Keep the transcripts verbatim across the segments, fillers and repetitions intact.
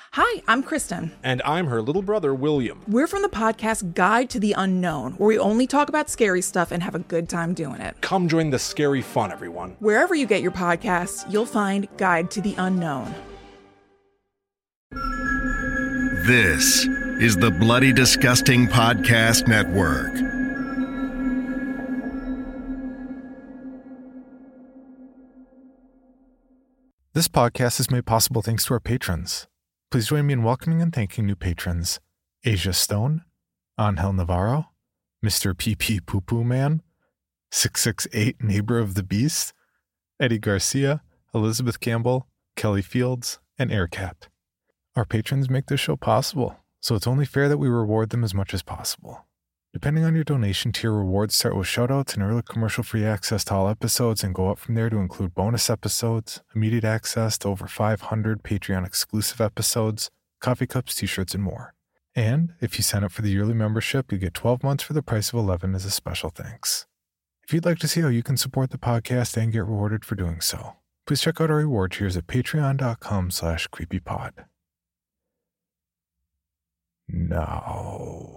Hi, I'm Kristen. And I'm her little brother, William. We're from the podcast Guide to the Unknown, where we only talk about scary stuff and have a good time doing it. Come join the scary fun, everyone. Wherever you get your podcasts, you'll find Guide to the Unknown. This is the Bloody Disgusting Podcast Network. This podcast is made possible thanks to our patrons. Please join me in welcoming and thanking new patrons: Asia Stone, Angel Navarro, Mister P P Poo Poo Man, six six eight Neighbor of the Beast, Eddie Garcia, Elizabeth Campbell, Kelly Fields, and Aircat. Our patrons make this show possible, so it's only fair that we reward them as much as possible. Depending on your donation tier, rewards start with shoutouts and early commercial-free access to all episodes and go up from there to include bonus episodes, immediate access to over five hundred Patreon-exclusive episodes, coffee cups, t-shirts, and more. And if you sign up for the yearly membership, you get twelve months for the price of eleven as a special thanks. If you'd like to see how you can support the podcast and get rewarded for doing so, please check out our reward tiers at patreon.com slash creepypod. Now...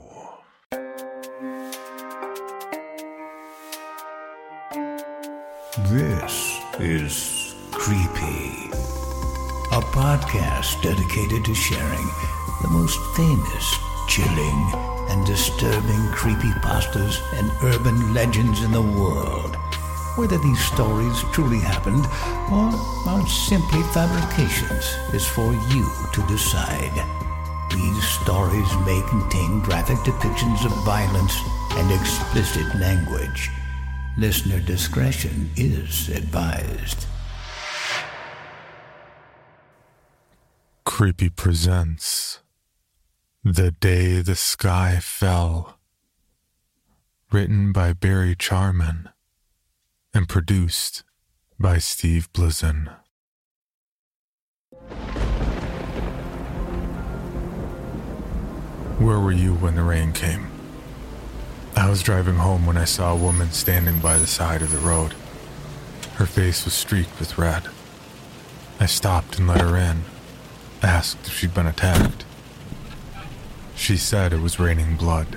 This is Creepy, a podcast dedicated to sharing the most famous, chilling, and disturbing creepypastas and urban legends in the world. Whether these stories truly happened or are simply fabrications is for you to decide. These stories may contain graphic depictions of violence and explicit language. Listener discretion is advised. Creepy presents The Day the Sky Fell, written by Barry Charman and produced by Steve Blizin. Where were you when the rain came? I was driving home when I saw a woman standing by the side of the road. Her face was streaked with red. I stopped and let her in, asked if she'd been attacked. She said it was raining blood.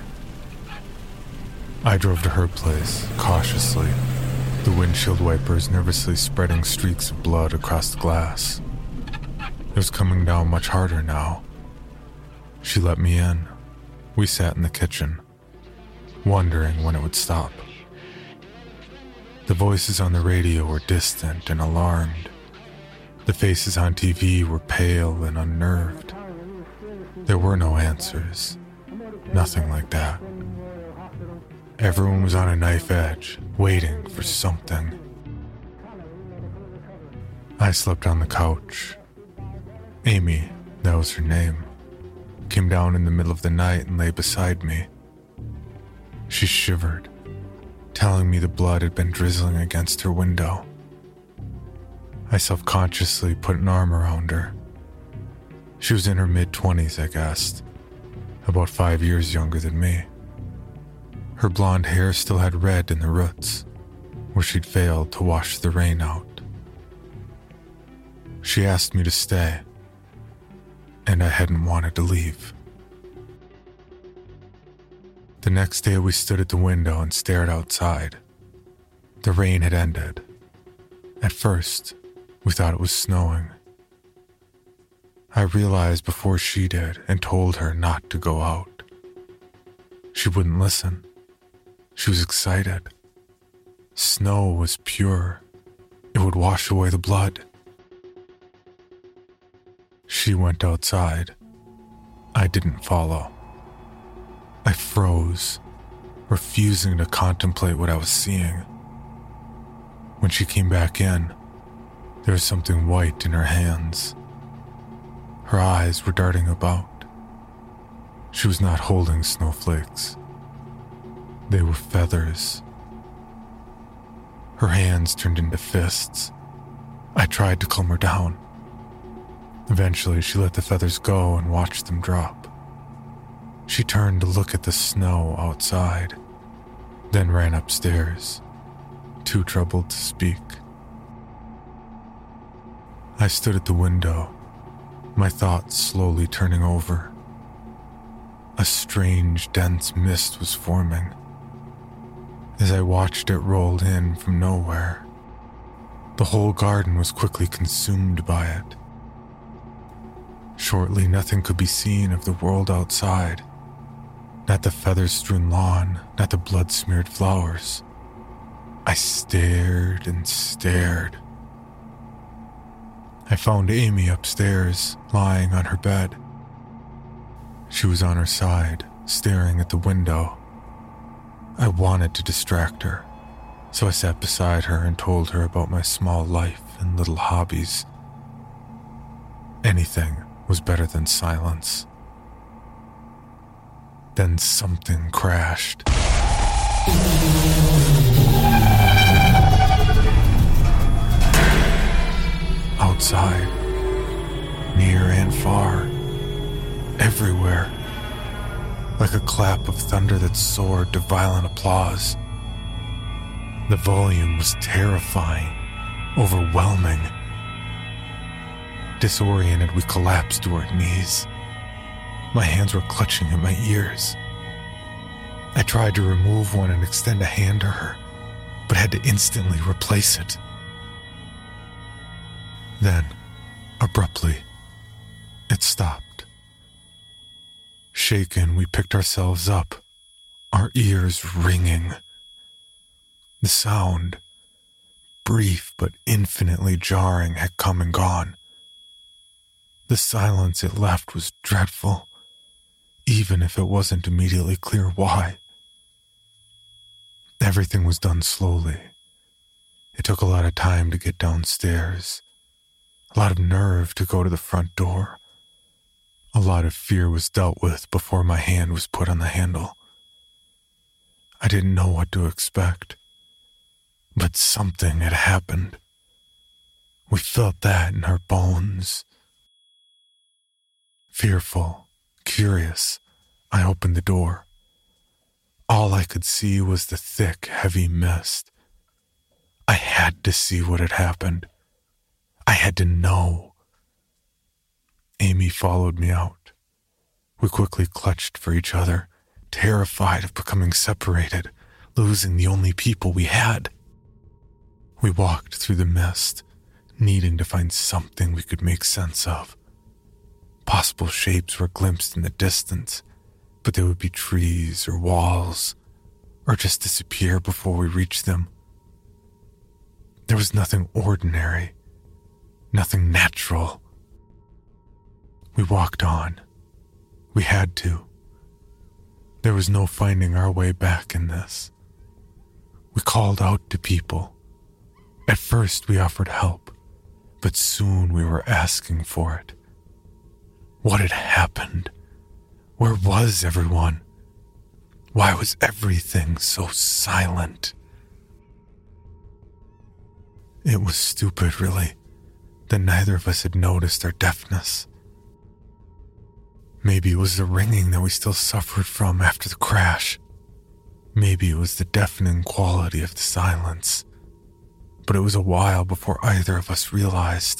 I drove to her place, cautiously, the windshield wipers nervously spreading streaks of blood across the glass. It was coming down much harder now. She let me in. We sat in the kitchen, wondering when it would stop. The voices on the radio were distant and alarmed. The faces on T V were pale and unnerved. There were no answers. Nothing like that. Everyone was on a knife edge, waiting for something. I slept on the couch. Amy, that was her name, came down in the middle of the night and lay beside me. She shivered, telling me the blood had been drizzling against her window. I self-consciously put an arm around her. She was in her mid-twenties, I guessed, about five years younger than me. Her blonde hair still had red in the roots, where she'd failed to wash the rain out. She asked me to stay, and I hadn't wanted to leave. The next day we stood at the window and stared outside. The rain had ended. At first, we thought it was snowing. I realized before she did and told her not to go out. She wouldn't listen. She was excited. Snow was pure. It would wash away the blood. She went outside. I didn't follow. I froze, refusing to contemplate what I was seeing. When she came back in, there was something white in her hands. Her eyes were darting about. She was not holding snowflakes. They were feathers. Her hands turned into fists. I tried to calm her down. Eventually, she let the feathers go and watched them drop. She turned to look at the snow outside, then ran upstairs, too troubled to speak. I stood at the window, my thoughts slowly turning over. A strange, dense mist was forming. As I watched it roll in from nowhere, the whole garden was quickly consumed by it. Shortly, nothing could be seen of the world outside. Not the feather-strewn lawn, not the blood-smeared flowers. I stared and stared. I found Amy upstairs, lying on her bed. She was on her side, staring at the window. I wanted to distract her, so I sat beside her and told her about my small life and little hobbies. Anything was better than silence. Then something crashed. Outside, near and far, everywhere, like a clap of thunder that soared to violent applause. The volume was terrifying, overwhelming. Disoriented, we collapsed to our knees. My hands were clutching at my ears. I tried to remove one and extend a hand to her, but had to instantly replace it. Then, abruptly, it stopped. Shaken, we picked ourselves up, our ears ringing. The sound, brief but infinitely jarring, had come and gone. The silence it left was dreadful, even if it wasn't immediately clear why. Everything was done slowly. It took a lot of time to get downstairs, a lot of nerve to go to the front door. A lot of fear was dealt with before my hand was put on the handle. I didn't know what to expect, but something had happened. We felt that in our bones. Fearful, curious, I opened the door. All I could see was the thick, heavy mist. I had to see what had happened. I had to know. Amy followed me out. We quickly clutched for each other, terrified of becoming separated, losing the only people we had. We walked through the mist, needing to find something we could make sense of. Possible shapes were glimpsed in the distance, but they would be trees or walls, or just disappear before we reached them. There was nothing ordinary, nothing natural. We walked on. We had to. There was no finding our way back in this. We called out to people. At first we offered help, but soon we were asking for it. What had happened? Where was everyone? Why was everything so silent? It was stupid, really, that neither of us had noticed our deafness. Maybe it was the ringing that we still suffered from after the crash. Maybe it was the deafening quality of the silence. But it was a while before either of us realized.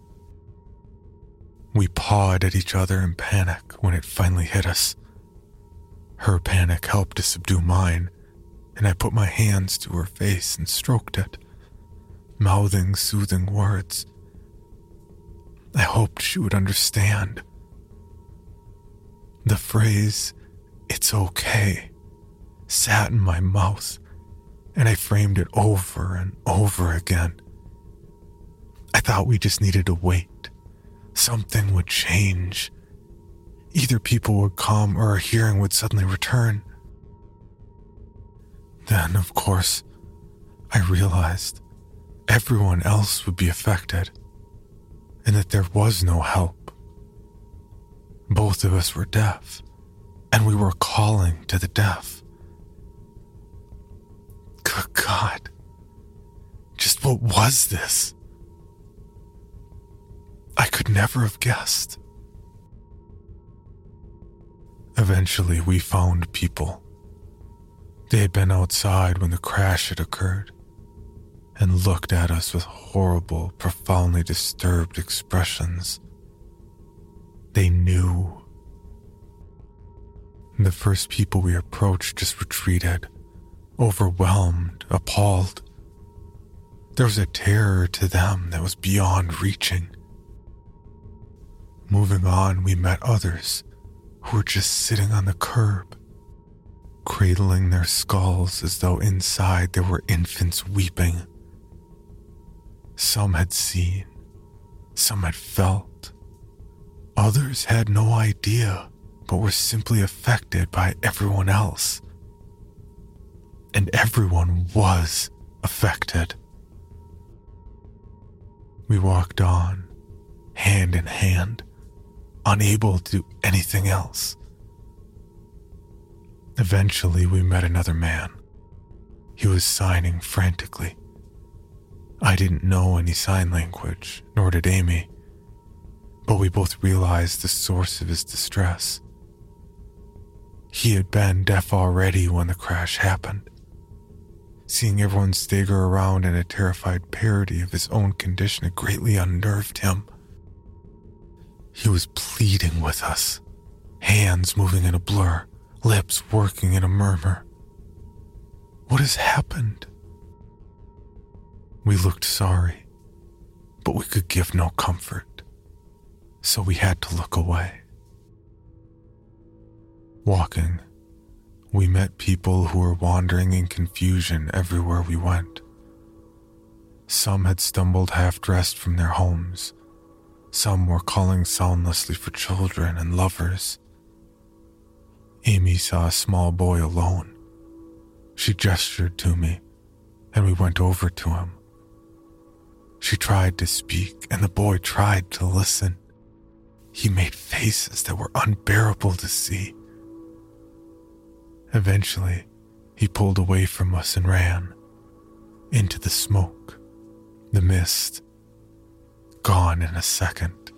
We pawed at each other in panic when it finally hit us. Her panic helped to subdue mine, and I put my hands to her face and stroked it, mouthing soothing words. I hoped she would understand. The phrase, "It's okay," sat in my mouth, and I framed it over and over again. I thought we just needed to wait. Something would change. Either people would come or our hearing would suddenly return. Then, of course, I realized everyone else would be affected, and that there was no help. Both of us were deaf, and we were calling to the deaf. Good God, just what was this? I could never have guessed. Eventually, we found people. They had been outside when the crash had occurred, and looked at us with horrible, profoundly disturbed expressions. They knew. The first people we approached just retreated, overwhelmed, appalled. There was a terror to them that was beyond reaching. Moving on, we met others who were just sitting on the curb, cradling their skulls as though inside there were infants weeping. Some had seen, some had felt. Others had no idea, but were simply affected by everyone else. And everyone was affected. We walked on, hand in hand, unable to do anything else. Eventually, we met another man. He was signing frantically. I didn't know any sign language, nor did Amy, but we both realized the source of his distress. He had been deaf already when the crash happened. Seeing everyone stagger around in a terrified parody of his own condition had greatly unnerved him. He was pleading with us, hands moving in a blur, lips working in a murmur. What has happened? We looked sorry, but we could give no comfort, so we had to look away. Walking, we met people who were wandering in confusion everywhere we went. Some had stumbled half-dressed from their homes. Some were calling soundlessly for children and lovers. Amy saw a small boy alone. She gestured to me, and we went over to him. She tried to speak, and the boy tried to listen. He made faces that were unbearable to see. Eventually, he pulled away from us and ran into the smoke, the mist, gone in a second.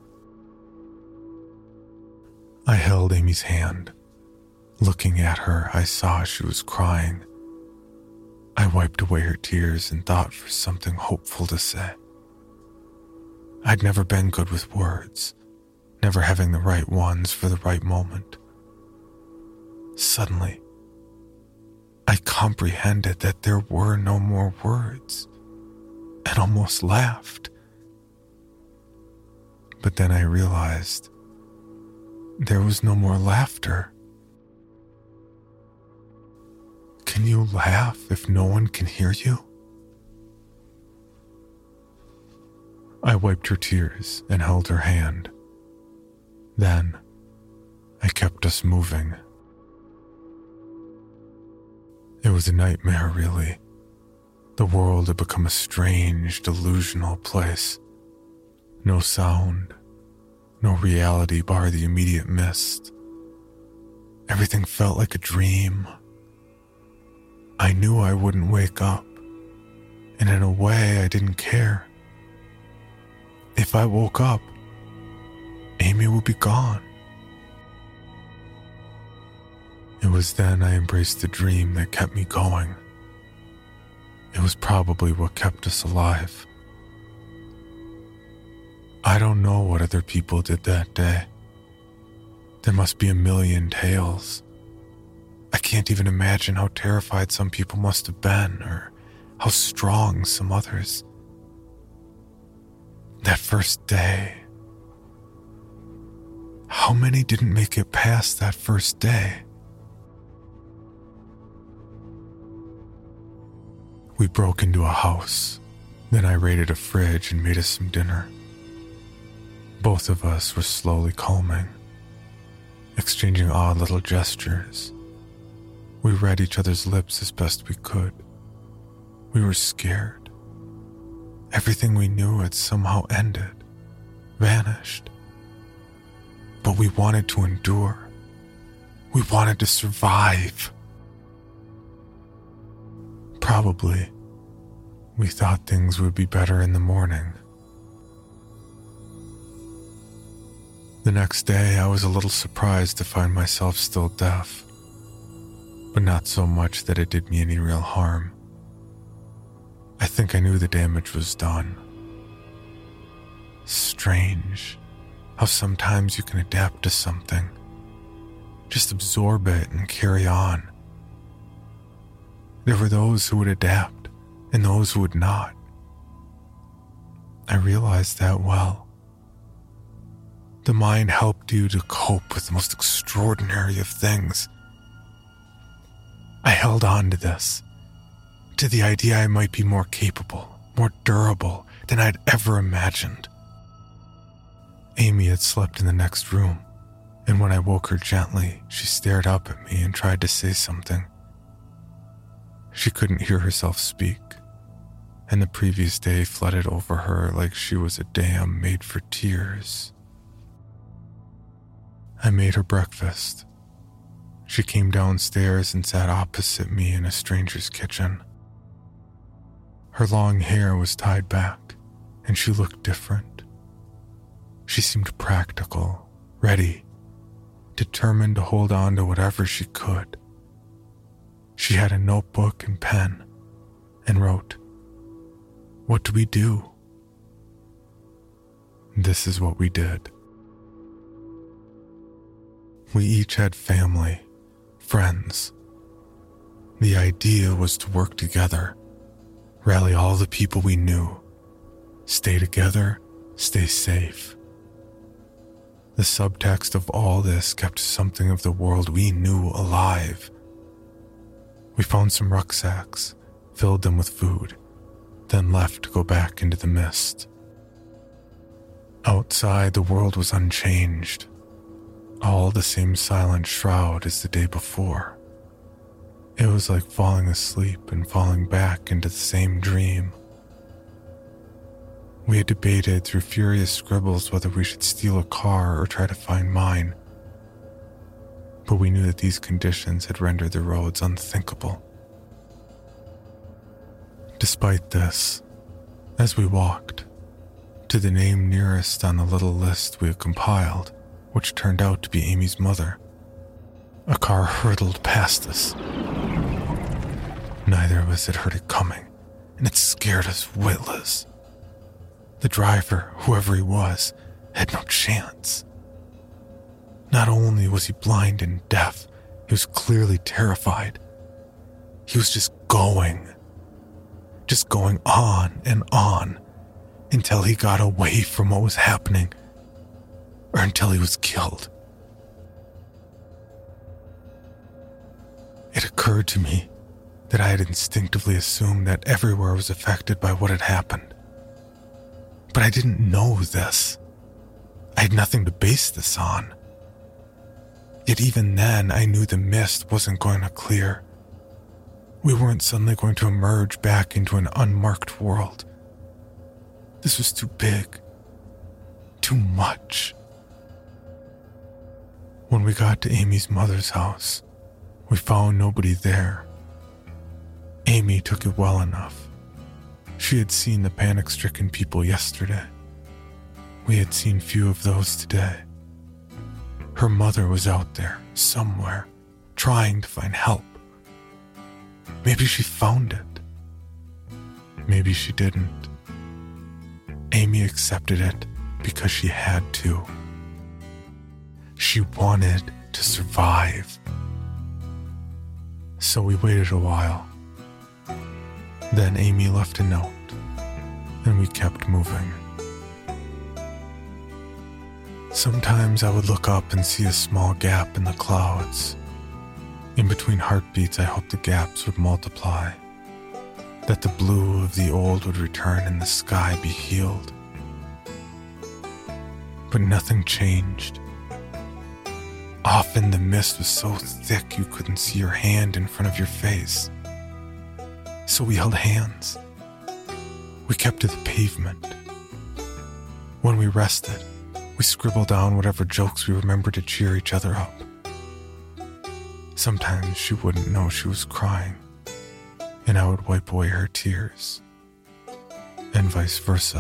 I held Amy's hand. Looking at her, I saw she was crying. I wiped away her tears and thought for something hopeful to say. I'd never been good with words, never having the right ones for the right moment. Suddenly, I comprehended that there were no more words, and almost laughed. But then I realized there was no more laughter. Can you laugh if no one can hear you? I wiped her tears and held her hand. Then, I kept us moving. It was a nightmare, really. The world had become a strange, delusional place. No sound, no reality bar the immediate mist. Everything felt like a dream. I knew I wouldn't wake up, and in a way I didn't care. If I woke up, Amy would be gone. It was then I embraced the dream that kept me going. It was probably what kept us alive. I don't know what other people did that day. There must be a million tales. I can't even imagine how terrified some people must have been, or how strong some others. That first day. How many didn't make it past that first day? We broke into a house. Then I raided a fridge and made us some dinner. Both of us were slowly calming, exchanging odd little gestures. We read each other's lips as best we could. We were scared. Everything we knew had somehow ended, vanished. But we wanted to endure. We wanted to survive. Probably, we thought things would be better in the morning. The next day, I was a little surprised to find myself still deaf, but not so much that it did me any real harm. I think I knew the damage was done. Strange, how sometimes you can adapt to something, just absorb it and carry on. There were those who would adapt and those who would not. I realized that well. The mind helped you to cope with the most extraordinary of things. I held on to this, to the idea I might be more capable, more durable than I'd ever imagined. Amy had slept in the next room, and when I woke her gently, she stared up at me and tried to say something. She couldn't hear herself speak, and the previous day flooded over her like she was a dam made for tears. I made her breakfast. She came downstairs and sat opposite me in a stranger's kitchen. Her long hair was tied back, and she looked different. She seemed practical, ready, determined to hold on to whatever she could. She had a notebook and pen and wrote, "What do we do?" This is what we did. We each had family, friends. The idea was to work together, rally all the people we knew, stay together, stay safe. The subtext of all this kept something of the world we knew alive. We found some rucksacks, filled them with food, then left to go back into the mist. Outside, the world was unchanged, all the same silent shroud as the day before. It was like falling asleep and falling back into the same dream. We had debated through furious scribbles whether we should steal a car or try to find mine, but we knew that these conditions had rendered the roads unthinkable. Despite this, as we walked, to the name nearest on the little list we had compiled, which turned out to be Amy's mother, a car hurtled past us. Neither of us had heard it coming, and it scared us witless. The driver, whoever he was, had no chance. Not only was he blind and deaf, he was clearly terrified. He was just going, just going on and on until he got away from what was happening, or until he was killed. It occurred to me that I had instinctively assumed that everywhere was affected by what had happened. But I didn't know this. I had nothing to base this on. Yet even then, I knew the mist wasn't going to clear. We weren't suddenly going to emerge back into an unmarked world. This was too big. Too much. When we got to Amy's mother's house, we found nobody there. Amy took it well enough. She had seen the panic-stricken people yesterday. We had seen few of those today. Her mother was out there, somewhere, trying to find help. Maybe she found it. Maybe she didn't. Amy accepted it because she had to. She wanted to survive. So we waited a while. Then Amy left a note, and we kept moving. Sometimes I would look up and see a small gap in the clouds. In between heartbeats, I hoped the gaps would multiply, that the blue of the old would return and the sky be healed. But nothing changed. Often the mist was so thick you couldn't see your hand in front of your face. So we held hands. We kept to the pavement. When we rested, we scribbled down whatever jokes we remembered to cheer each other up. Sometimes she wouldn't know she was crying, and I would wipe away her tears, and vice versa.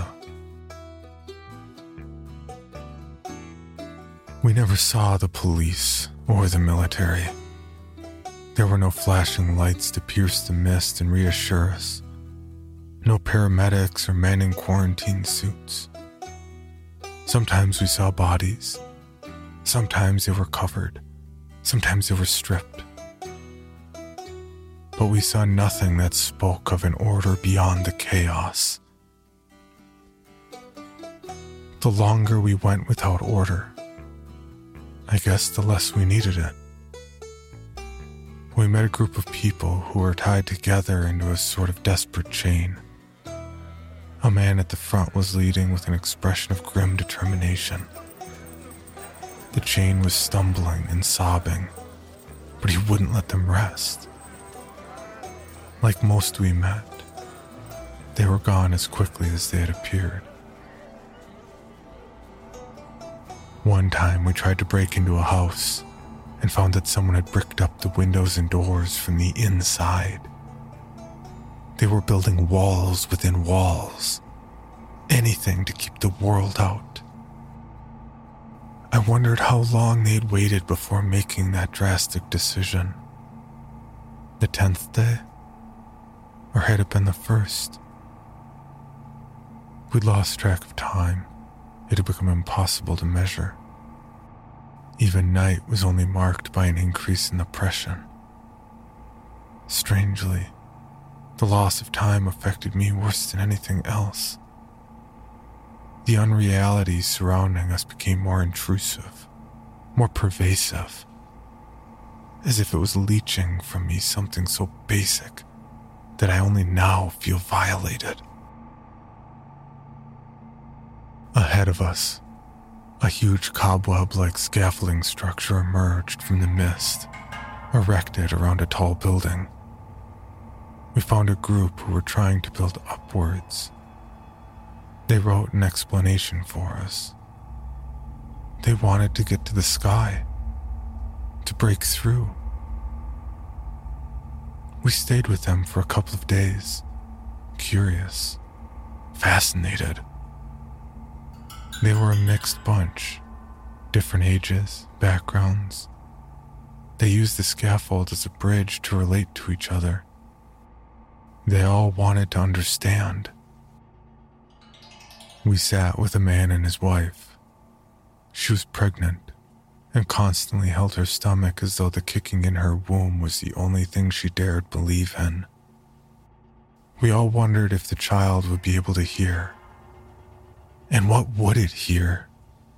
We never saw the police or the military. There were no flashing lights to pierce the mist and reassure us. No paramedics or men in quarantine suits. Sometimes we saw bodies. Sometimes they were covered. Sometimes they were stripped. But we saw nothing that spoke of an order beyond the chaos. The longer we went without order, I guess the less we needed it. We met a group of people who were tied together into a sort of desperate chain. A man at the front was leading with an expression of grim determination. The chain was stumbling and sobbing, but he wouldn't let them rest. Like most we met, they were gone as quickly as they had appeared. One time we tried to break into a house and found that someone had bricked up the windows and doors from the inside. They were building walls within walls, anything to keep the world out. I wondered how long they had waited before making that drastic decision. The tenth day? Or had it been the first? We'd lost track of time. It had become impossible to measure. Even night was only marked by an increase in the pressure. Strangely, the loss of time affected me worse than anything else. The unreality surrounding us became more intrusive, more pervasive, as if it was leeching from me something so basic that I only now feel violated. Ahead of us, a huge cobweb-like scaffolding structure emerged from the mist, erected around a tall building. We found a group who were trying to build upwards. They wrote an explanation for us. They wanted to get to the sky, to break through. We stayed with them for a couple of days, curious, fascinated. They were a mixed bunch, different ages, backgrounds. They used the scaffold as a bridge to relate to each other. They all wanted to understand. We sat with a man and his wife. She was pregnant and constantly held her stomach as though the kicking in her womb was the only thing she dared believe in. We all wondered if the child would be able to hear. And what would it hear?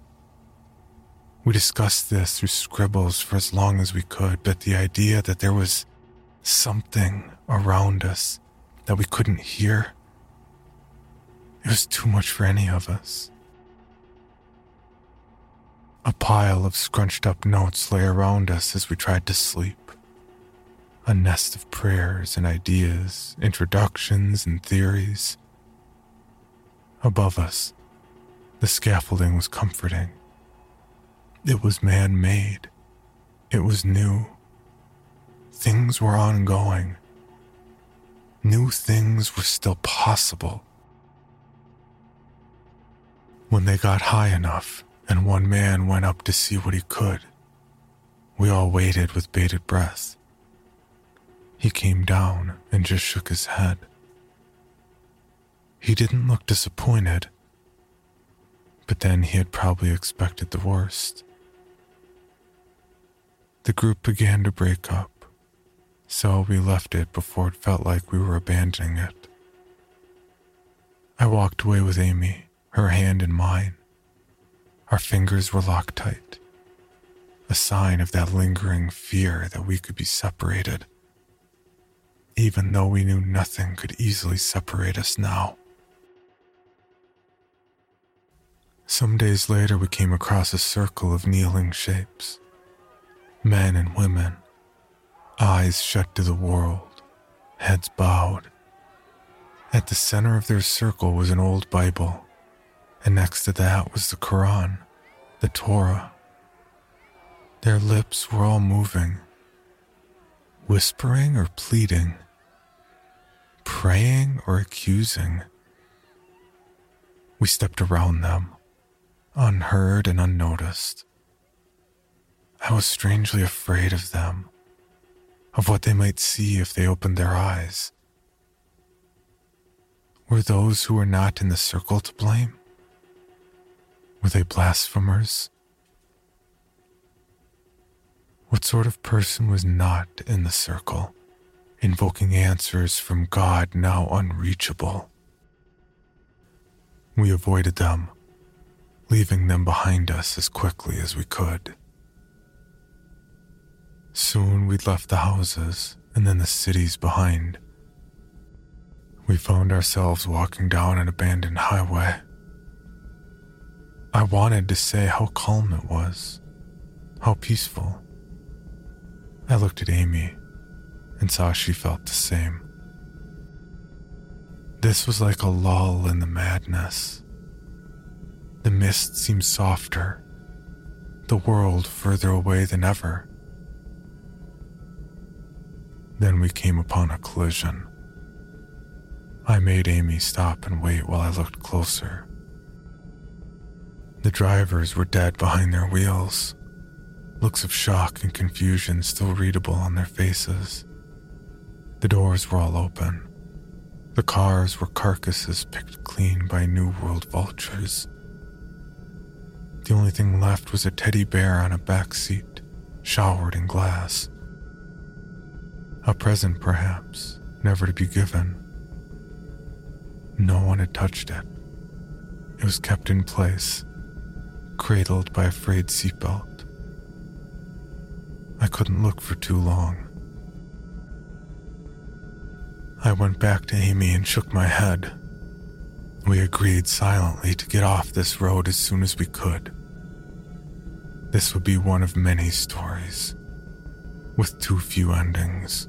We discussed this through scribbles for as long as we could, but the idea that there was something around us that we couldn't hear, it was too much for any of us. A pile of scrunched up notes lay around us as we tried to sleep. A nest of prayers and ideas, introductions and theories. Above us, the scaffolding was comforting. It was man-made. It was new. Things were ongoing. New things were still possible. When they got high enough, and one man went up to see what he could, we all waited with bated breath. He came down and just shook his head. He didn't look disappointed, but then he had probably expected the worst. The group began to break up, so we left it before it felt like we were abandoning it. I walked away with Amy, her hand in mine. Our fingers were locked tight, a sign of that lingering fear that we could be separated, even though we knew nothing could easily separate us now. Some days later, we came across a circle of kneeling shapes, men and women, eyes shut to the world, heads bowed. At the center of their circle was an old Bible, and next to that was the Quran, the Torah. Their lips were all moving, whispering or pleading, praying or accusing. We stepped around them, unheard and unnoticed. I was strangely afraid of them, of what they might see if they opened their eyes. Were those who were not in the circle to blame? Were they blasphemers? What sort of person was not in the circle, invoking answers from God now unreachable? We avoided them, leaving them behind us as quickly as we could. Soon we'd left the houses and then the cities behind. We found ourselves walking down an abandoned highway. I wanted to say how calm it was, how peaceful. I looked at Amy and saw she felt the same. This was like a lull in the madness. The mist seemed softer, the world further away than ever. Then we came upon a collision. I made Amy stop and wait while I looked closer. The drivers were dead behind their wheels, looks of shock and confusion still readable on their faces. The doors were all open. The cars were carcasses picked clean by New World vultures. The only thing left was a teddy bear on a back seat, showered in glass. A present, perhaps, never to be given. No one had touched it. It was kept in place, cradled by a frayed seatbelt. I couldn't look for too long. I went back to Amy and shook my head. We agreed silently to get off this road as soon as we could. This would be one of many stories, with too few endings.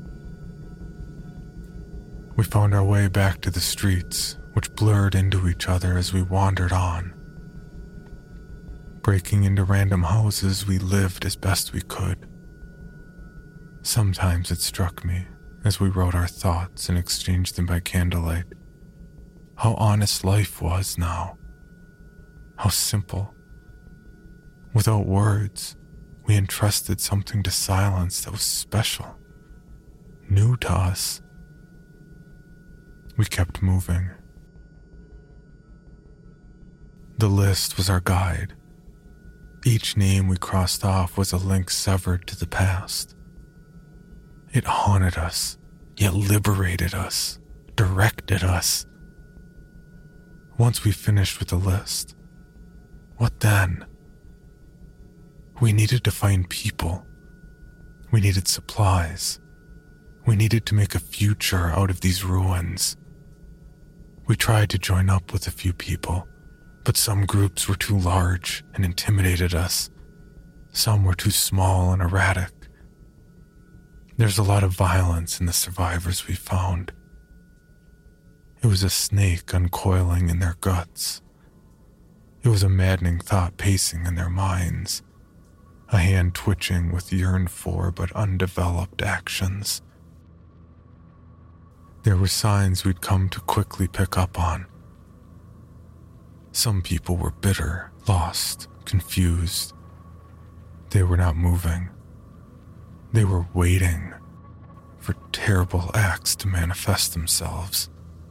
We found our way back to the streets, which blurred into each other as we wandered on. Breaking into random houses, we lived as best we could. Sometimes it struck me, as we wrote our thoughts and exchanged them by candlelight, how honest life was now. How simple. Without words, we entrusted something to silence that was special, new to us. We kept moving. The list was our guide. Each name we crossed off was a link severed to the past. It haunted us, yet liberated us, directed us. Once we finished with the list, what then? We needed to find people. We needed supplies. We needed to make a future out of these ruins. We tried to join up with a few people, but some groups were too large and intimidated us. Some were too small and erratic. There's a lot of violence in the survivors we found. It was a snake uncoiling in their guts. It was a maddening thought pacing in their minds, a hand twitching with yearned for but undeveloped actions. There were signs we'd come to quickly pick up on. Some people were bitter, lost, confused. They were not moving. They were waiting for terrible acts to manifest themselves.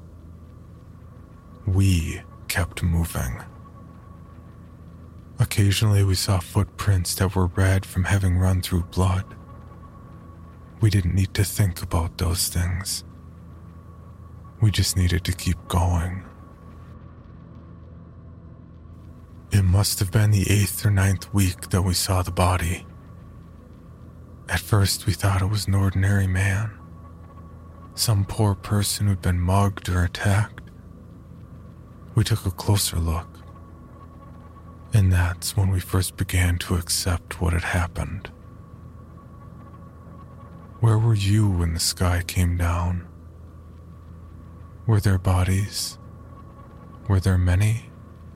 We kept moving. Occasionally we saw footprints that were red from having run through blood. We didn't need to think about those things. We just needed to keep going. It must have been the eighth or ninth week that we saw the body. At first we thought it was an ordinary man, some poor person who'd been mugged or attacked. We took a closer look, and that's when we first began to accept what had happened. Where were you when the sky came down? Were there bodies? Were there many?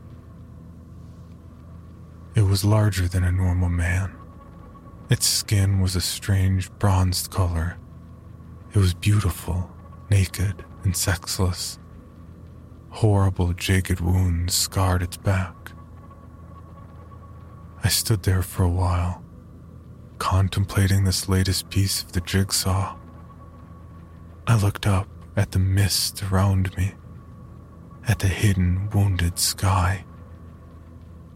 It was larger than a normal man. Its skin was a strange bronzed color. It was beautiful, naked, and sexless. Horrible jagged wounds scarred its back. I stood there for a while, contemplating this latest piece of the jigsaw. I looked up at the mist around me, at the hidden, wounded sky.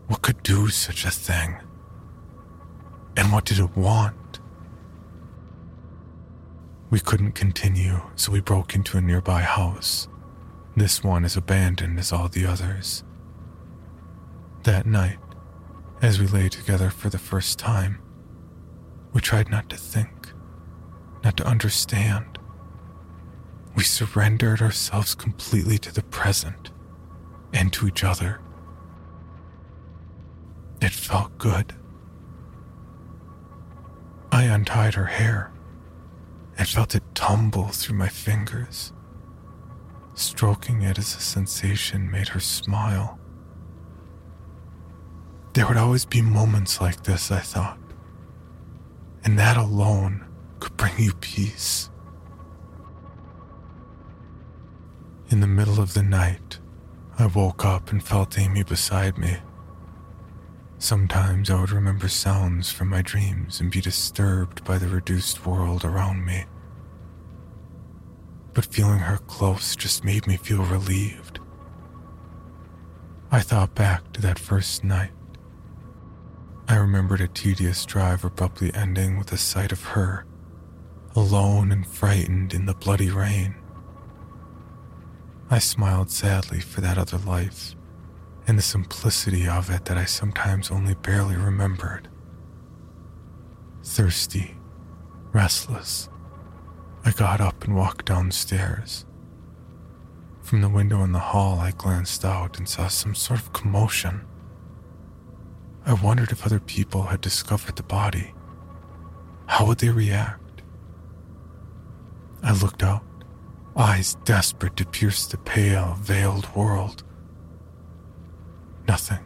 What could do such a thing? And what did it want? We couldn't continue, so we broke into a nearby house. This one as abandoned as all the others. That night, as we lay together for the first time, we tried not to think, not to understand. We surrendered ourselves completely to the present and to each other. It felt good. I untied her hair and felt it tumble through my fingers. Stroking it as a sensation made her smile. There would always be moments like this, I thought, and that alone could bring you peace. In the middle of the night, I woke up and felt Amy beside me. Sometimes I would remember sounds from my dreams and be disturbed by the reduced world around me. But feeling her close just made me feel relieved. I thought back to that first night. I remembered a tedious drive abruptly ending with the sight of her, alone and frightened in the bloody rain. I smiled sadly for that other life, and the simplicity of it that I sometimes only barely remembered. Thirsty, restless, I got up and walked downstairs. From the window in the hall, I glanced out and saw some sort of commotion. I wondered if other people had discovered the body. How would they react? I looked out, eyes desperate to pierce the pale, veiled world. Nothing.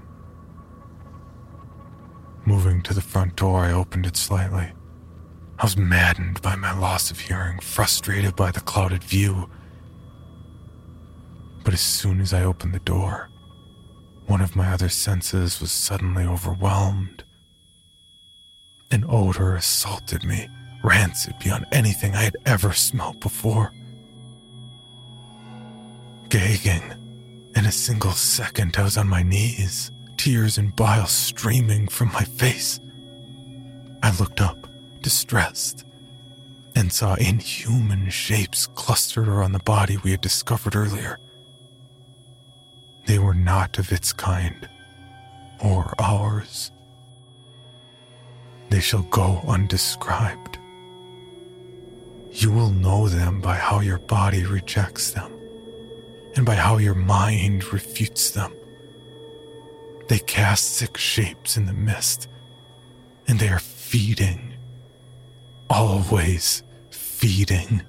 Moving to the front door, I opened it slightly. I was maddened by my loss of hearing, frustrated by the clouded view. But as soon as I opened the door, one of my other senses was suddenly overwhelmed. An odor assaulted me, rancid beyond anything I had ever smelt before. Gagging. In a single second, I was on my knees, tears and bile streaming from my face. I looked up, distressed, and saw inhuman shapes clustered around the body we had discovered earlier. They were not of its kind, or ours. They shall go undescribed. You will know them by how your body rejects them, and by how your mind refutes them. They cast sick shapes in the mist, and they are feeding, always feeding.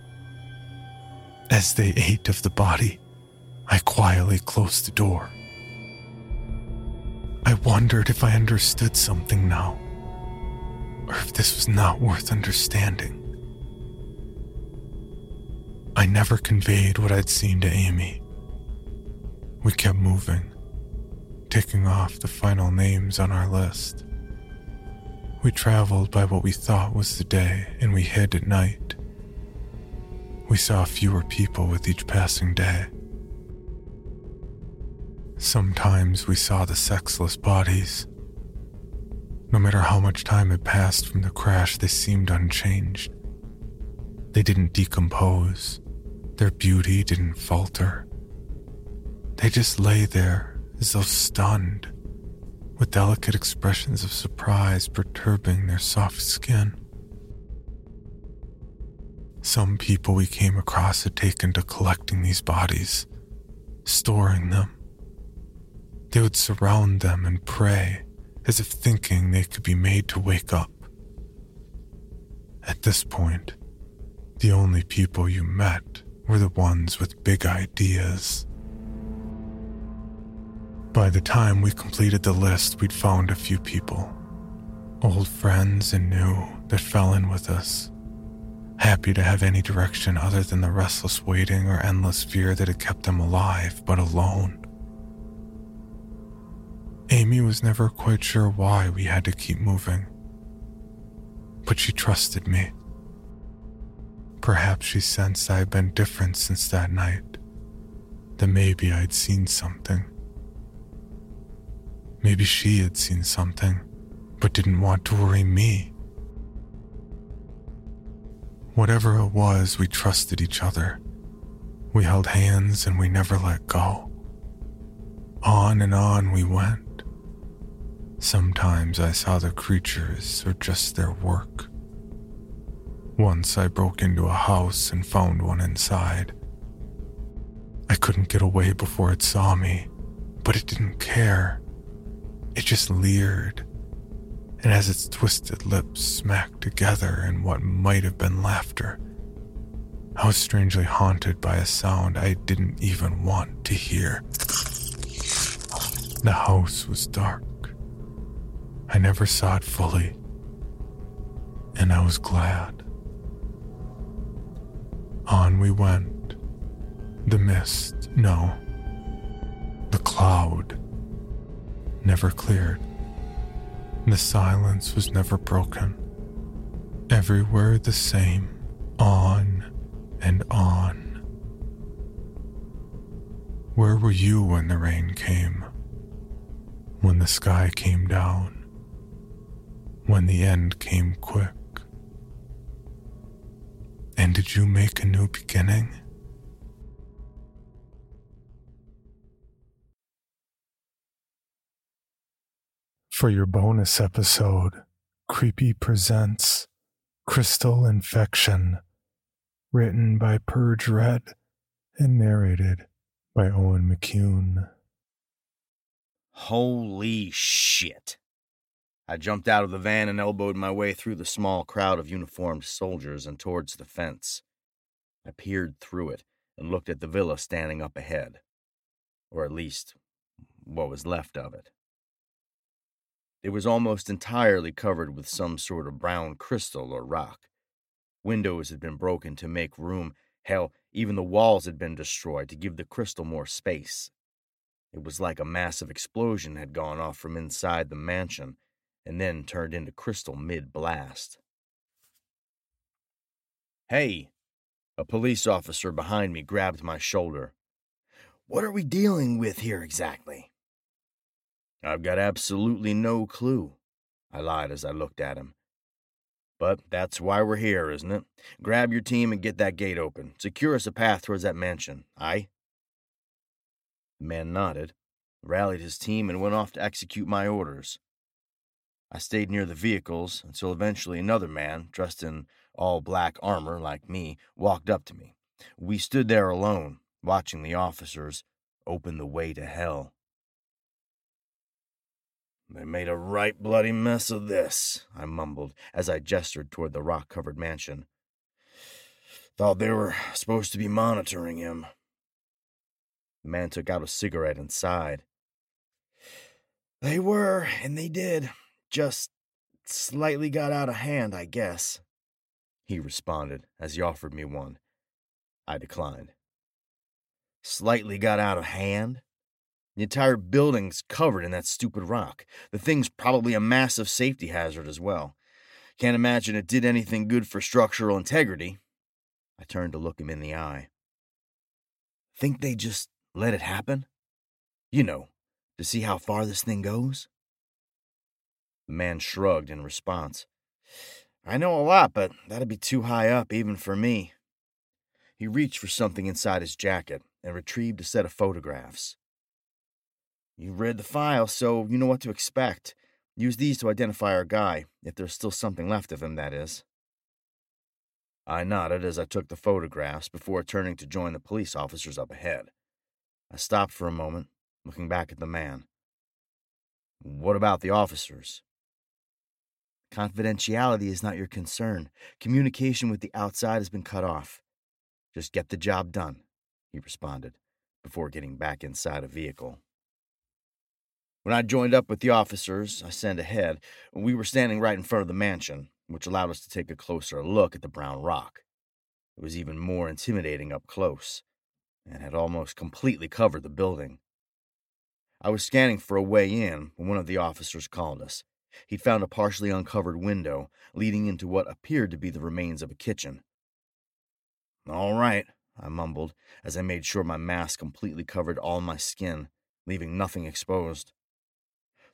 As they ate of the body, I quietly closed the door. I wondered if I understood something now, or if this was not worth understanding. I never conveyed what I'd seen to Amy. We kept moving, ticking off the final names on our list. We traveled by what we thought was the day, and we hid at night. We saw fewer people with each passing day. Sometimes we saw the sexless bodies. No matter how much time had passed from the crash, they seemed unchanged. They didn't decompose. Their beauty didn't falter. They just lay there as though stunned, with delicate expressions of surprise perturbing their soft skin. Some people we came across had taken to collecting these bodies, storing them. They would surround them and pray, as if thinking they could be made to wake up. At this point, the only people you met were the ones with big ideas. By the time we completed the list, we'd found a few people, old friends and new, that fell in with us, happy to have any direction other than the restless waiting or endless fear that had kept them alive but alone. Amy was never quite sure why we had to keep moving, but she trusted me. Perhaps she sensed I had been different since that night, that maybe I'd seen something. Maybe she had seen something, but didn't want to worry me. Whatever it was, we trusted each other. We held hands and we never let go. On and on we went. Sometimes I saw the creatures or just their work. Once I broke into a house and found one inside. I couldn't get away before it saw me, but it didn't care. It just leered, and as its twisted lips smacked together in what might have been laughter, I was strangely haunted by a sound I didn't even want to hear. The house was dark. I never saw it fully, and I was glad. On we went. The mist, no, the cloud never cleared. The silence was never broken. Everywhere the same, on and on. Where were you when the rain came? When the sky came down? When the end came quick? And did you make a new beginning? For your bonus episode, Creepy presents Crystal Infection, written by Purge Red and narrated by Owen McCune. Holy shit. I jumped out of the van and elbowed my way through the small crowd of uniformed soldiers and towards the fence. I peered through it and looked at the villa standing up ahead, or at least what was left of it. It was almost entirely covered with some sort of brown crystal or rock. Windows had been broken to make room. Hell, even the walls had been destroyed to give the crystal more space. It was like a massive explosion had gone off from inside the mansion and then turned into crystal mid-blast. Hey! A police officer behind me grabbed my shoulder. What are we dealing with here exactly? I've got absolutely no clue, I lied as I looked at him. But that's why we're here, isn't it? Grab your team and get that gate open. Secure us a path towards that mansion, aye? The man nodded, rallied his team, and went off to execute my orders. I stayed near the vehicles until eventually another man, dressed in all-black armor like me, walked up to me. We stood there alone, watching the officers open the way to hell. They made a right bloody mess of this, I mumbled as I gestured toward the rock-covered mansion. Thought they were supposed to be monitoring him. The man took out a cigarette and sighed. They were, and they did. Just slightly got out of hand, I guess, he responded as he offered me one. I declined. Slightly got out of hand? The entire building's covered in that stupid rock. The thing's probably a massive safety hazard as well. Can't imagine it did anything good for structural integrity. I turned to look him in the eye. Think they just let it happen? You know, to see how far this thing goes? The man shrugged in response. I know a lot, but that'd be too high up even for me. He reached for something inside his jacket and retrieved a set of photographs. You read the file, so you know what to expect. Use these to identify our guy, if there's still something left of him, that is. I nodded as I took the photographs before turning to join the police officers up ahead. I stopped for a moment, looking back at the man. What about the officers? Confidentiality is not your concern. Communication with the outside has been cut off. Just get the job done, he responded, before getting back inside a vehicle. When I joined up with the officers I sent ahead, we were standing right in front of the mansion, which allowed us to take a closer look at the brown rock. It was even more intimidating up close, and had almost completely covered the building. I was scanning for a way in when one of the officers called us. He'd found a partially uncovered window leading into what appeared to be the remains of a kitchen. All right, I mumbled as I made sure my mask completely covered all my skin, leaving nothing exposed.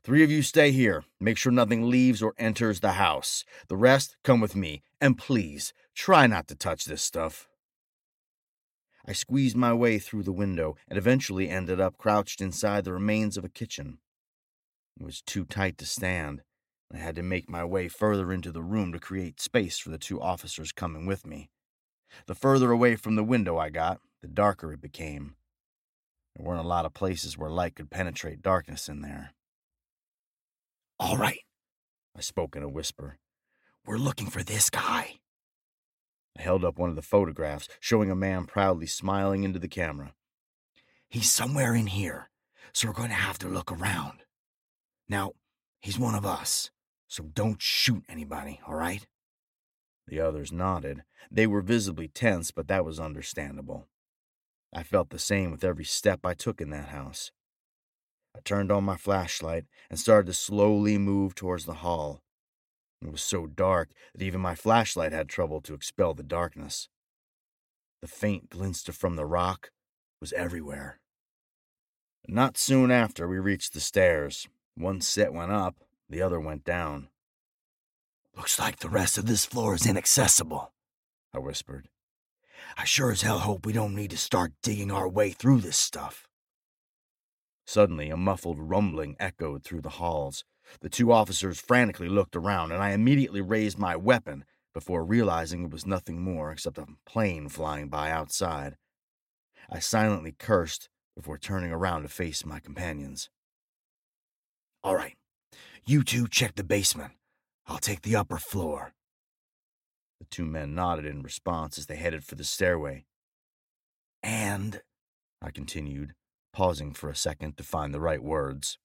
Three of you stay here. Make sure nothing leaves or enters the house. The rest, come with me. And please, try not to touch this stuff. I squeezed my way through the window and eventually ended up crouched inside the remains of a kitchen. It was too tight to stand. I had to make my way further into the room to create space for the two officers coming with me. The further away from the window I got, the darker it became. There weren't a lot of places where light could penetrate darkness in there. "All right," I spoke in a whisper. "We're looking for this guy." I held up one of the photographs, showing a man proudly smiling into the camera. "He's somewhere in here, so we're going to have to look around. Now, he's one of us, so don't shoot anybody, all right?" The others nodded. They were visibly tense, but that was understandable. I felt the same with every step I took in that house. I turned on my flashlight and started to slowly move towards the hall. It was so dark that even my flashlight had trouble to expel the darkness. The faint glinster from the rock was everywhere. Not soon after, we reached the stairs. One set went up, the other went down. "Looks like the rest of this floor is inaccessible," I whispered. "I sure as hell hope we don't need to start digging our way through this stuff." Suddenly, a muffled rumbling echoed through the halls. The two officers frantically looked around, and I immediately raised my weapon before realizing it was nothing more except a plane flying by outside. I silently cursed before turning around to face my companions. "All right, you two check the basement. I'll take the upper floor." The two men nodded in response as they headed for the stairway. "And," I continued, pausing for a second to find the right words,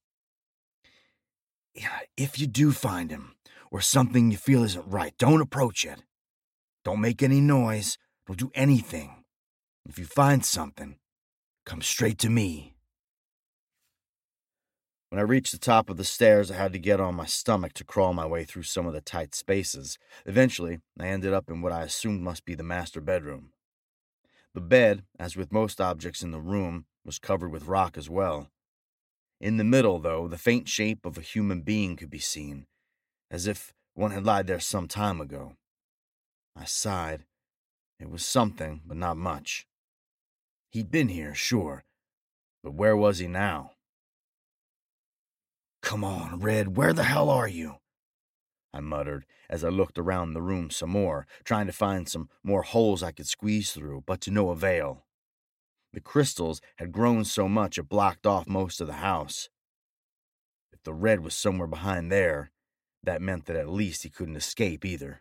"if you do find him, or something you feel isn't right, don't approach it. Don't make any noise. Don't do anything. If you find something, come straight to me." When I reached the top of the stairs, I had to get on my stomach to crawl my way through some of the tight spaces. Eventually, I ended up in what I assumed must be the master bedroom. The bed, as with most objects in the room, was covered with rock as well. In the middle, though, the faint shape of a human being could be seen, as if one had lied there some time ago. I sighed. It was something, but not much. He'd been here, sure, but where was he now? "Come on, Red, where the hell are you?" I muttered as I looked around the room some more, trying to find some more holes I could squeeze through, but to no avail. The crystals had grown so much it blocked off most of the house. If the Red was somewhere behind there, that meant that at least he couldn't escape either.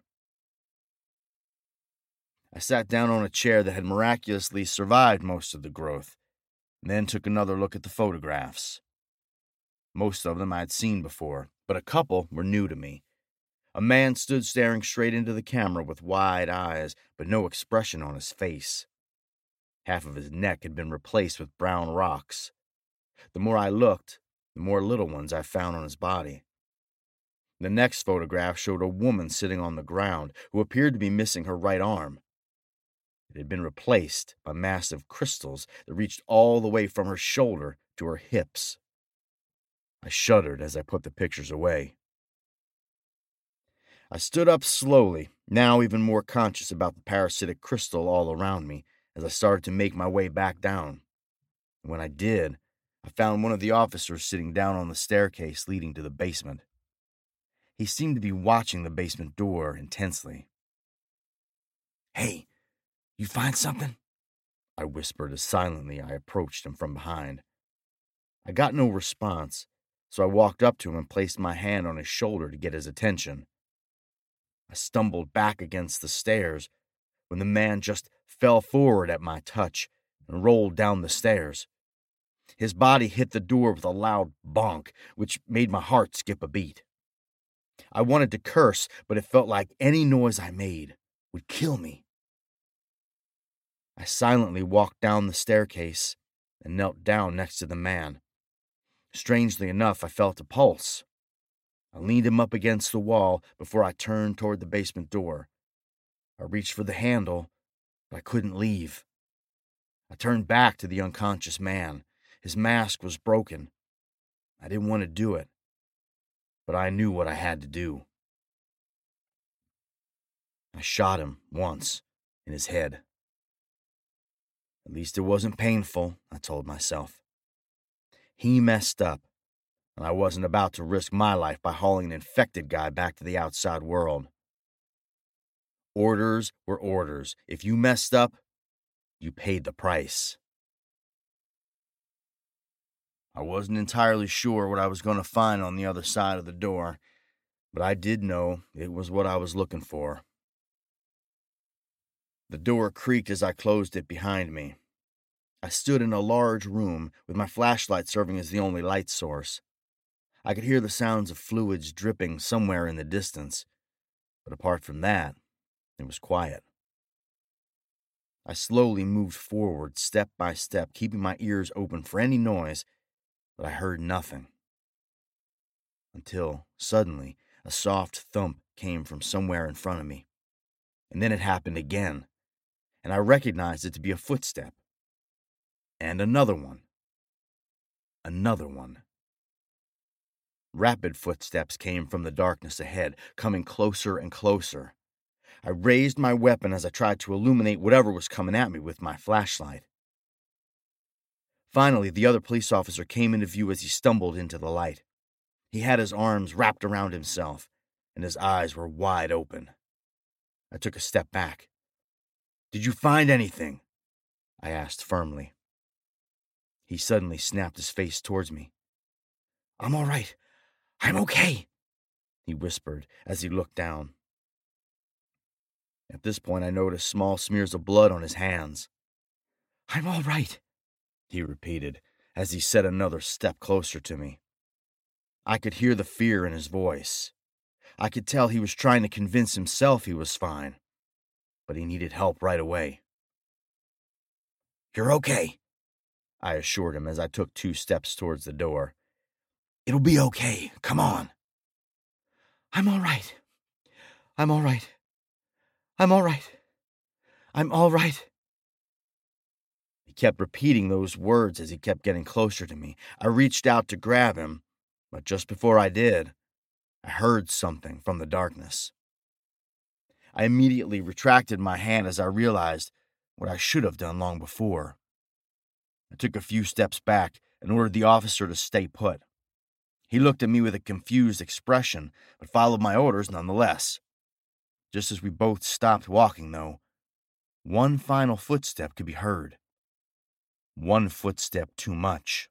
I sat down on a chair that had miraculously survived most of the growth, and then took another look at the photographs. Most of them I had seen before, but a couple were new to me. A man stood staring straight into the camera with wide eyes, but no expression on his face. Half of his neck had been replaced with brown rocks. The more I looked, the more little ones I found on his body. The next photograph showed a woman sitting on the ground who appeared to be missing her right arm. It had been replaced by massive crystals that reached all the way from her shoulder to her hips. I shuddered as I put the pictures away. I stood up slowly, now even more conscious about the parasitic crystal all around me, as I started to make my way back down. When I did, I found one of the officers sitting down on the staircase leading to the basement. He seemed to be watching the basement door intensely. "Hey, you find something?" I whispered as silently I approached him from behind. I got no response, so I walked up to him and placed my hand on his shoulder to get his attention. I stumbled back against the stairs when the man just fell forward at my touch and rolled down the stairs. His body hit the door with a loud bonk, which made my heart skip a beat. I wanted to curse, but it felt like any noise I made would kill me. I silently walked down the staircase and knelt down next to the man. Strangely enough, I felt a pulse. I leaned him up against the wall before I turned toward the basement door. I reached for the handle, but I couldn't leave. I turned back to the unconscious man. His mask was broken. I didn't want to do it, but I knew what I had to do. I shot him once in his head. At least it wasn't painful, I told myself. He messed up, and I wasn't about to risk my life by hauling an infected guy back to the outside world. Orders were orders. If you messed up, you paid the price. I wasn't entirely sure what I was going to find on the other side of the door, but I did know it was what I was looking for. The door creaked as I closed it behind me. I stood in a large room with my flashlight serving as the only light source. I could hear the sounds of fluids dripping somewhere in the distance, but apart from that, it was quiet. I slowly moved forward, step by step, keeping my ears open for any noise, but I heard nothing. Until, suddenly, a soft thump came from somewhere in front of me. And then it happened again, and I recognized it to be a footstep. And another one. Another one. Rapid footsteps came from the darkness ahead, coming closer and closer. I raised my weapon as I tried to illuminate whatever was coming at me with my flashlight. Finally, the other police officer came into view as he stumbled into the light. He had his arms wrapped around himself, and his eyes were wide open. I took a step back. "Did you find anything?" I asked firmly. He suddenly snapped his face towards me. "I'm all right. I'm okay," he whispered as he looked down. At this point, I noticed small smears of blood on his hands. "I'm all right," he repeated as he set another step closer to me. I could hear the fear in his voice. I could tell he was trying to convince himself he was fine, but he needed help right away. "You're okay," I assured him as I took two steps towards the door. "It'll be okay. Come on." "I'm all right. I'm all right. I'm all right. I'm all right." He kept repeating those words as he kept getting closer to me. I reached out to grab him, but just before I did, I heard something from the darkness. I immediately retracted my hand as I realized what I should have done long before. I took a few steps back and ordered the officer to stay put. He looked at me with a confused expression, but followed my orders nonetheless. Just as we both stopped walking, though, one final footstep could be heard. One footstep too much.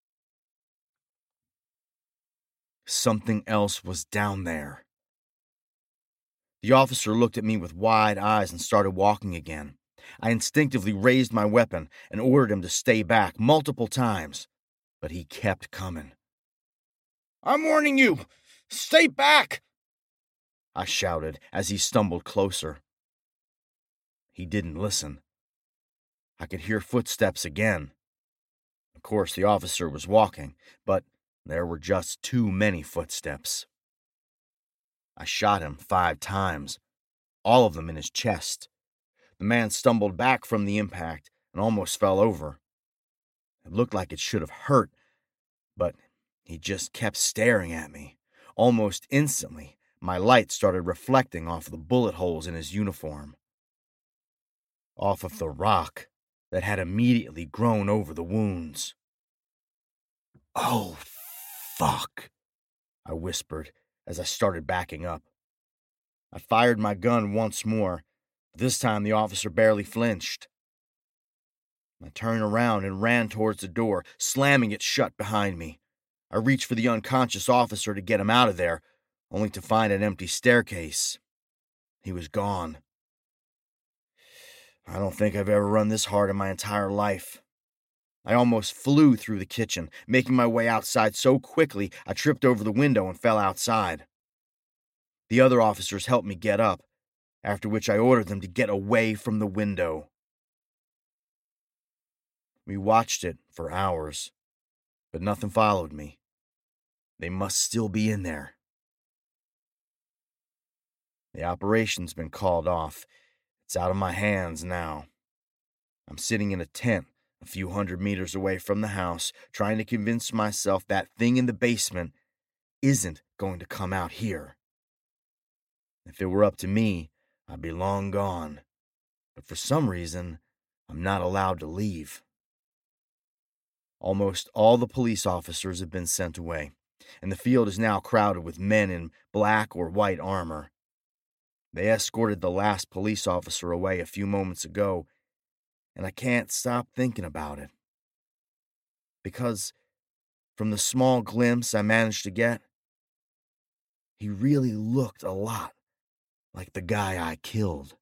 Something else was down there. The officer looked at me with wide eyes and started walking again. I instinctively raised my weapon and ordered him to stay back multiple times, but he kept coming. "I'm warning you! Stay back!" I shouted as he stumbled closer. He didn't listen. I could hear footsteps again. Of course, the officer was walking, but there were just too many footsteps. I shot him five times, all of them in his chest. The man stumbled back from the impact and almost fell over. It looked like it should have hurt, but he just kept staring at me. Almost instantly, my light started reflecting off the bullet holes in his uniform. Off of the rock that had immediately grown over the wounds. "Oh, fuck," I whispered as I started backing up. I fired my gun once more. This time the officer barely flinched. I turned around and ran towards the door, slamming it shut behind me. I reached for the unconscious officer to get him out of there, only to find an empty staircase. He was gone. I don't think I've ever run this hard in my entire life. I almost flew through the kitchen, making my way outside so quickly I tripped over the window and fell outside. The other officers helped me get up, after which I ordered them to get away from the window. We watched it for hours, but nothing followed me. They must still be in there. The operation's been called off. It's out of my hands now. I'm sitting in a tent a few hundred meters away from the house, trying to convince myself that thing in the basement isn't going to come out here. If it were up to me, I'd be long gone. But for some reason, I'm not allowed to leave. Almost all the police officers have been sent away, and the field is now crowded with men in black or white armor. They escorted the last police officer away a few moments ago, and I can't stop thinking about it. Because from the small glimpse I managed to get, he really looked a lot like the guy I killed.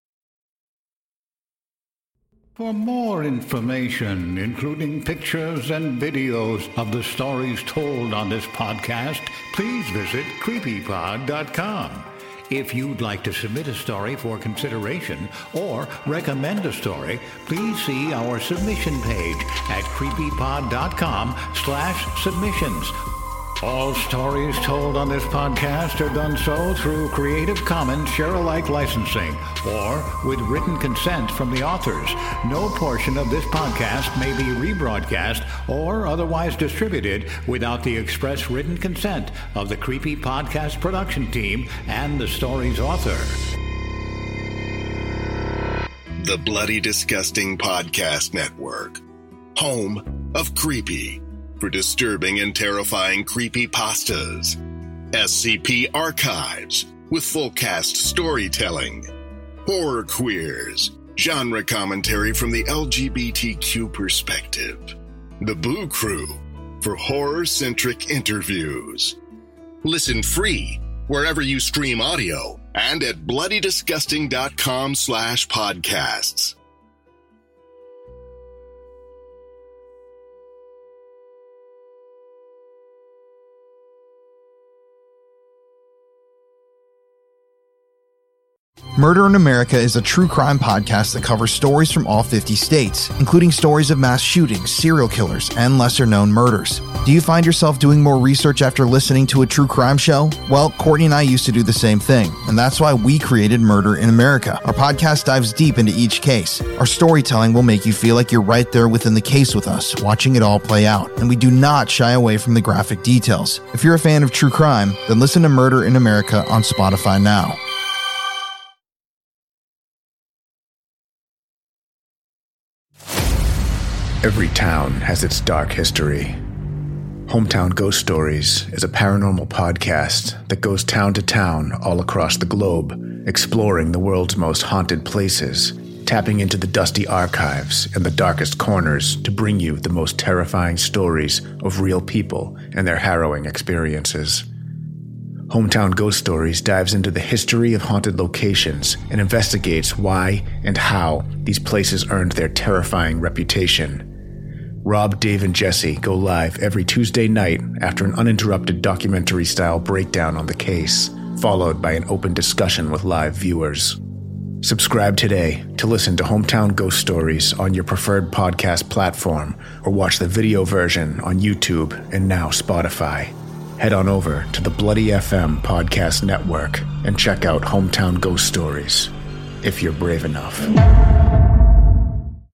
For more information, including pictures and videos of the stories told on this podcast, please visit creepy pod dot com. If you'd like to submit a story for consideration or recommend a story, please see our submission page at creepy pod dot com slash submissions. All stories told on this podcast are done so through Creative Commons Share-alike licensing or with written consent from the authors. No portion of this podcast may be rebroadcast or otherwise distributed without the express written consent of the Creepy Podcast production team and the story's author. The Bloody Disgusting Podcast Network, home of Creepy, for disturbing and terrifying creepypastas. S C P Archives, with full cast storytelling. Horror Queers, genre commentary from the L G B T Q perspective. The Boo Crew, for horror-centric interviews. Listen free wherever you stream audio and at bloody disgusting dot com slash podcasts. Murder in America is a true crime podcast that covers stories from all fifty states, including stories of mass shootings, serial killers, and lesser-known murders. Do you find yourself doing more research after listening to a true crime show? Well, Courtney and I used to do the same thing, and that's why we created Murder in America. Our podcast dives deep into each case. Our storytelling will make you feel like you're right there within the case with us, watching it all play out, and we do not shy away from the graphic details. If you're a fan of true crime, then listen to Murder in America on Spotify now. Every town has its dark history. Hometown Ghost Stories is a paranormal podcast that goes town to town all across the globe, exploring the world's most haunted places, tapping into the dusty archives and the darkest corners to bring you the most terrifying stories of real people and their harrowing experiences. Hometown Ghost Stories dives into the history of haunted locations and investigates why and how these places earned their terrifying reputation. Rob, Dave, and Jesse go live every Tuesday night after an uninterrupted documentary-style breakdown on the case, followed by an open discussion with live viewers. Subscribe today to listen to Hometown Ghost Stories on your preferred podcast platform, or watch the video version on YouTube and now Spotify. Head on over to the Bloody F M Podcast Network and check out Hometown Ghost Stories, if you're brave enough.